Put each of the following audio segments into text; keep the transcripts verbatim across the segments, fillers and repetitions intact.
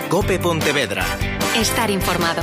COPE Pontevedra. Estar informado.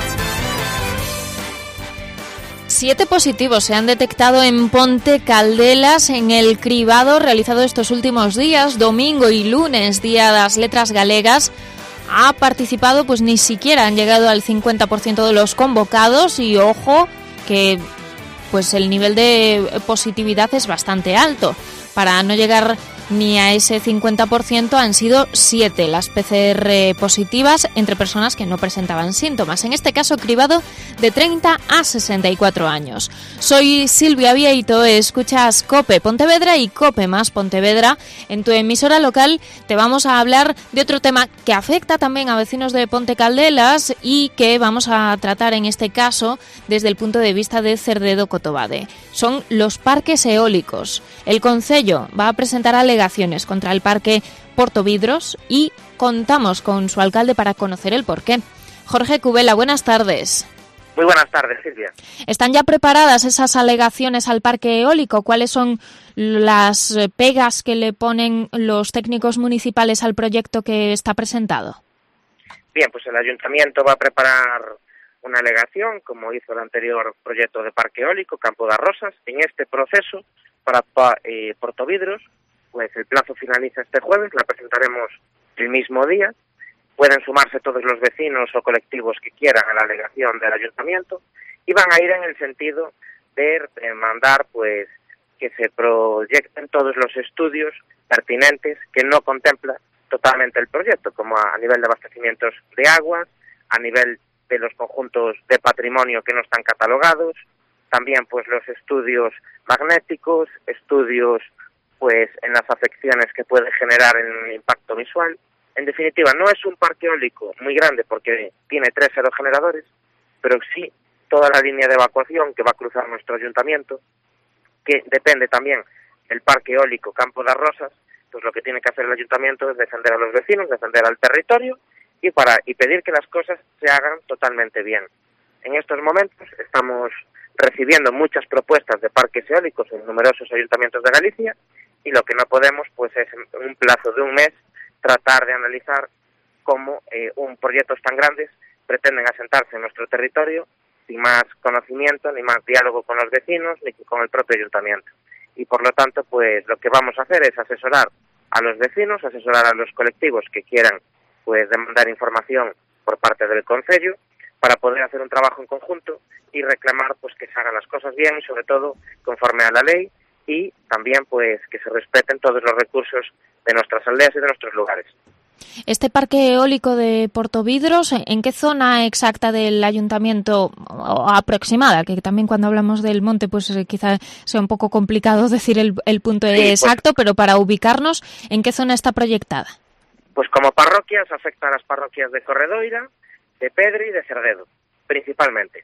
Siete positivos se han detectado en Ponte Caldelas en el cribado realizado estos últimos días, domingo y lunes, Día de las Letras Galegas. Ha participado, pues ni siquiera han llegado al cincuenta por ciento de los convocados y ojo que pues el nivel de positividad es bastante alto. Para no llegar ni a ese cincuenta por ciento han sido siete las P C R positivas entre personas que no presentaban síntomas. En este caso, cribado de treinta a sesenta y cuatro años. Soy Silvia Vieito, escuchas COPE Pontevedra y COPE más Pontevedra. En tu emisora local te vamos a hablar de otro tema que afecta también a vecinos de Ponte Caldelas y que vamos a tratar en este caso desde el punto de vista de Cerdedo Cotobade. Son los parques eólicos. El Concello va a presentar alegaciones contra el parque Portovidros y contamos con su alcalde para conocer el porqué. Jorge Cubela, buenas tardes. Muy buenas tardes, Silvia. ¿Están ya preparadas esas alegaciones al parque eólico? ¿Cuáles son las pegas que le ponen los técnicos municipales al proyecto que está presentado? Bien, pues el ayuntamiento va a preparar una alegación, como hizo el anterior proyecto de parque eólico, Campo das Rosas. En este proceso, para eh, Portovidros, pues el plazo finaliza este jueves, la presentaremos el mismo día. Pueden sumarse todos los vecinos o colectivos que quieran a la alegación del ayuntamiento y van a ir en el sentido de demandar pues que se proyecten todos los estudios pertinentes que no contempla totalmente el proyecto, como a, a nivel de abastecimientos de aguas, a nivel de los conjuntos de patrimonio que no están catalogados, también pues los estudios magnéticos, estudios pues en las afecciones que puede generar en el impacto visual. En definitiva, no es un parque eólico muy grande porque tiene tres aerogeneradores, pero sí toda la línea de evacuación que va a cruzar nuestro ayuntamiento, que depende también del parque eólico Campo das Rosas. Pues lo que tiene que hacer el ayuntamiento es defender a los vecinos, defender al territorio y para y pedir que las cosas se hagan totalmente bien. En estos momentos estamos recibiendo muchas propuestas de parques eólicos en numerosos ayuntamientos de Galicia y lo que no podemos pues es en un plazo de un mes tratar de analizar cómo eh, un proyectos tan grandes pretenden asentarse en nuestro territorio sin más conocimiento, ni más diálogo con los vecinos, ni con el propio ayuntamiento. Y por lo tanto, pues lo que vamos a hacer es asesorar a los vecinos, asesorar a los colectivos que quieran pues demandar información por parte del Concello para poder hacer un trabajo en conjunto y reclamar pues que se hagan las cosas bien y sobre todo conforme a la ley y también pues que se respeten todos los recursos de nuestras aldeas y de nuestros lugares. Este parque eólico de Portovidros, ¿en qué zona exacta del ayuntamiento o aproximada? Que también cuando hablamos del monte pues quizá sea un poco complicado decir el, el punto sí, exacto, pues, pero para ubicarnos, ¿en qué zona está proyectada? Pues como parroquias afecta a las parroquias de Corredoira, de Pedre y de Cerdedo, principalmente.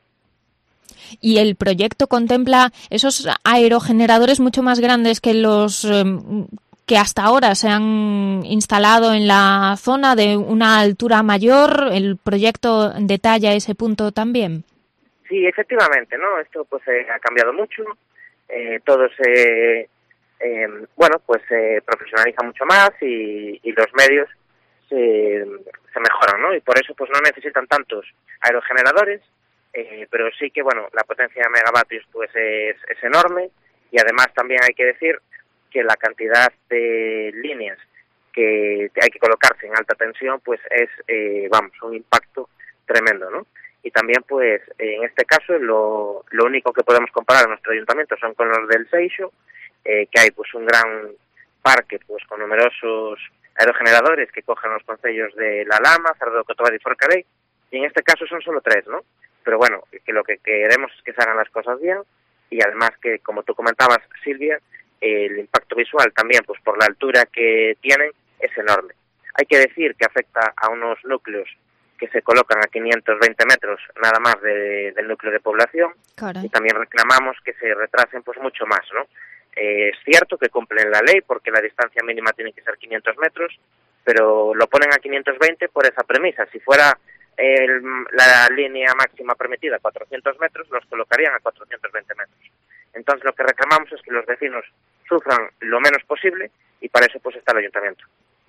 Y el proyecto contempla esos aerogeneradores mucho más grandes que los eh, que hasta ahora se han instalado en la zona, de una altura mayor. ¿El proyecto detalla ese punto también? Sí, efectivamente, ¿no? Esto pues eh, ha cambiado mucho, eh, todo se, eh, bueno, pues se profesionaliza mucho más y, y los medios se, se mejoran, ¿no? Y por eso pues no necesitan tantos aerogeneradores, eh, pero sí que, bueno, la potencia de megavatios pues es, es enorme y además también hay que decir que la cantidad de líneas que hay que colocarse en alta tensión pues es, eh, vamos, un impacto tremendo, ¿no? Y también pues en este caso lo, lo único que podemos comparar a nuestro ayuntamiento son con los del Seixo, eh, que hay pues un gran parque pues con numerosos aerogeneradores que cogen los concellos de La Lama, Cerdedo Cotobade y Forcarei, y en este caso son solo tres, ¿no? Pero bueno, que lo que queremos es que se hagan las cosas bien y además que, como tú comentabas, Silvia, el impacto visual también, pues por la altura que tienen, es enorme. Hay que decir que afecta a unos núcleos que se colocan a quinientos veinte metros nada más de, del núcleo de población. Caray. Y también reclamamos que se retrasen pues mucho más, ¿no? Eh, es cierto que cumplen la ley porque la distancia mínima tiene que ser quinientos metros, pero lo ponen a quinientos veinte por esa premisa. Si fuera el, la línea máxima permitida cuatrocientos metros, los colocarían a cuatrocientos veinte metros. Entonces lo que reclamamos es que los vecinos sufran lo menos posible y para eso pues está el ayuntamiento.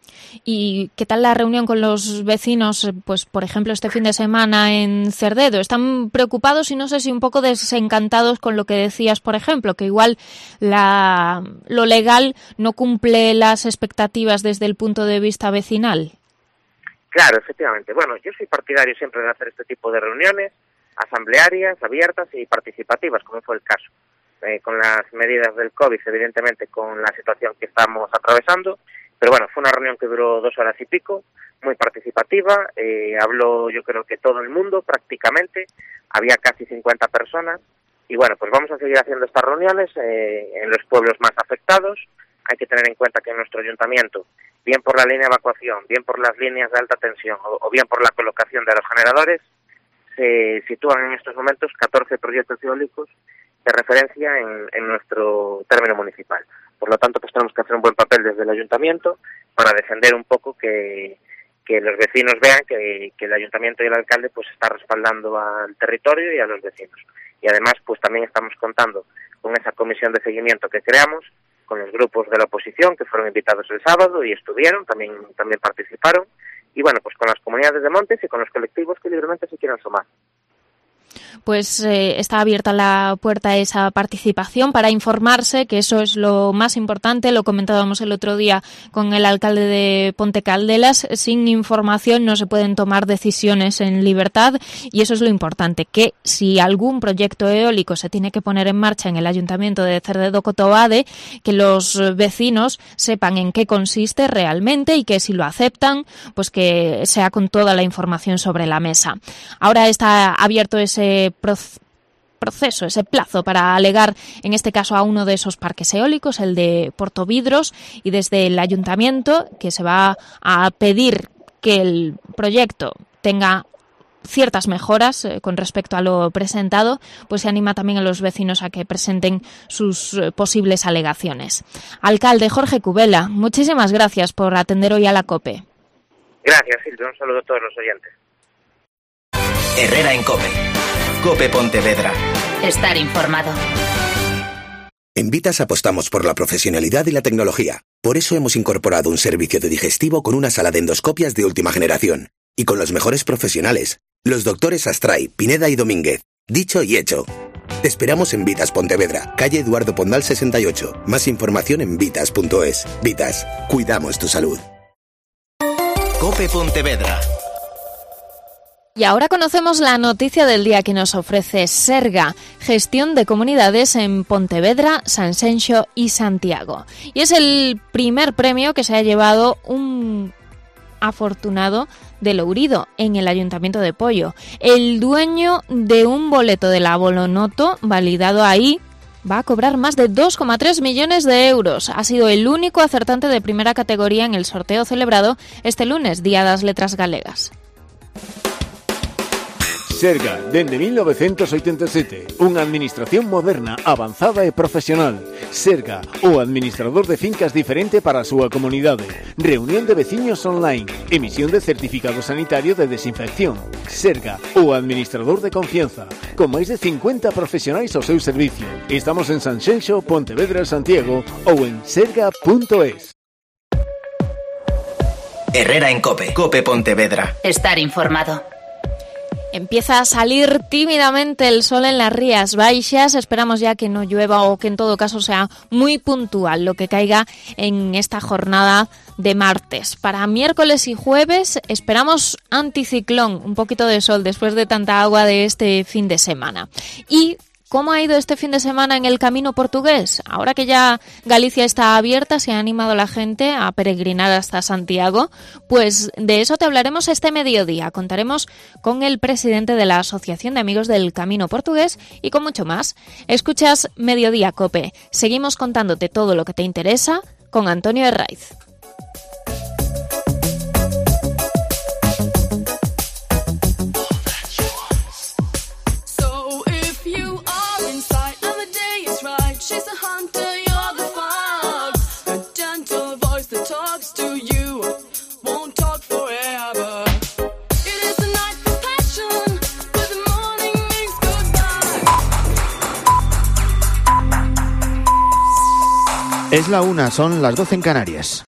¿Y qué tal la reunión con los vecinos, pues por ejemplo, este fin de semana en Cerdedo? ¿Están preocupados y no sé si un poco desencantados con lo que decías, por ejemplo, que igual la, lo legal no cumple las expectativas desde el punto de vista vecinal? Claro, efectivamente. Bueno, yo soy partidario siempre de hacer este tipo de reuniones asamblearias, abiertas y participativas, como fue el caso. Eh, con las medidas del COVID, evidentemente, con la situación que estamos atravesando. Pero bueno, fue una reunión que duró dos horas y pico, muy participativa, eh, habló yo creo que todo el mundo prácticamente, había casi cincuenta personas, y bueno, pues vamos a seguir haciendo estas reuniones eh, en los pueblos más afectados. Hay que tener en cuenta que en nuestro ayuntamiento, bien por la línea de evacuación, bien por las líneas de alta tensión o, o bien por la colocación de los generadores, se sitúan en estos momentos catorce proyectos eólicos de referencia en, en nuestro término municipal. Por lo tanto, pues tenemos que hacer un buen papel desde el ayuntamiento para defender un poco que, que los vecinos vean que, que el ayuntamiento y el alcalde pues está respaldando al territorio y a los vecinos. Y además, pues también estamos contando con esa comisión de seguimiento que creamos, con los grupos de la oposición que fueron invitados el sábado y estuvieron, también, también participaron, y bueno, pues con las comunidades de montes y con los colectivos que libremente se quieran sumar. Pues eh, está abierta la puerta a esa participación para informarse, que eso es lo más importante. Lo comentábamos el otro día con el alcalde de Ponte Caldelas. Sin información no se pueden tomar decisiones en libertad, y eso es lo importante, que si algún proyecto eólico se tiene que poner en marcha en el ayuntamiento de Cerdedo-Cotobade, que los vecinos sepan en qué consiste realmente y que si lo aceptan, pues que sea con toda la información sobre la mesa. Ahora está abierto ese proceso, ese plazo para alegar, en este caso, a uno de esos parques eólicos, el de Portovidros, y desde el ayuntamiento, que se va a pedir que el proyecto tenga ciertas mejoras eh, con respecto a lo presentado, pues se anima también a los vecinos a que presenten sus eh, posibles alegaciones. Alcalde Jorge Cubela, muchísimas gracias por atender hoy a la COPE. Gracias, Silvia. Un saludo a todos los oyentes. Herrera en COPE. COPE Pontevedra. Estar informado. En Vitas apostamos por la profesionalidad y la tecnología. Por eso hemos incorporado un servicio de digestivo con una sala de endoscopias de última generación. Y con los mejores profesionales, los doctores Astray, Pineda y Domínguez. Dicho y hecho. Te esperamos en Vitas Pontevedra, calle Eduardo Pondal sesenta y ocho. Más información en vitas punto es. Vitas, cuidamos tu salud. COPE Pontevedra. Y ahora conocemos la noticia del día que nos ofrece Serga, gestión de comunidades en Pontevedra, Sanxenxo y Santiago. Y es el primer premio que se ha llevado un afortunado de Lourido, en el Ayuntamiento de Poio. El dueño de un boleto de la Bolonoto, validado ahí, va a cobrar más de dos coma tres millones de euros. Ha sido el único acertante de primera categoría en el sorteo celebrado este lunes, Día das Letras Galegas. Serga, dende mil novecientos oitenta e sete, unha administración moderna, avanzada e profesional. Serga, o administrador de fincas diferente para a súa comunidade. Reunión de veciños online, emisión de certificado sanitario de desinfección. Serga, o administrador de confianza, con máis de cincuenta profesionais ao seu servicio. Estamos en Sanxenxo, Pontevedra, Santiago ou en serga punto es. Herrera en COPE. COPE Pontevedra. Estar informado. Empieza a salir tímidamente el sol en las Rías Baixas. Esperamos ya que no llueva o que en todo caso sea muy puntual lo que caiga en esta jornada de martes. Para miércoles y jueves esperamos anticiclón, un poquito de sol después de tanta agua de este fin de semana. Y ¿cómo ha ido este fin de semana en el Camino Portugués? Ahora que ya Galicia está abierta, se ha animado la gente a peregrinar hasta Santiago, pues de eso te hablaremos este mediodía. Contaremos con el presidente de la Asociación de Amigos del Camino Portugués y con mucho más. Escuchas Mediodía COPE. Seguimos contándote todo lo que te interesa con Antonio Herraiz. Es la una, son las doce en Canarias.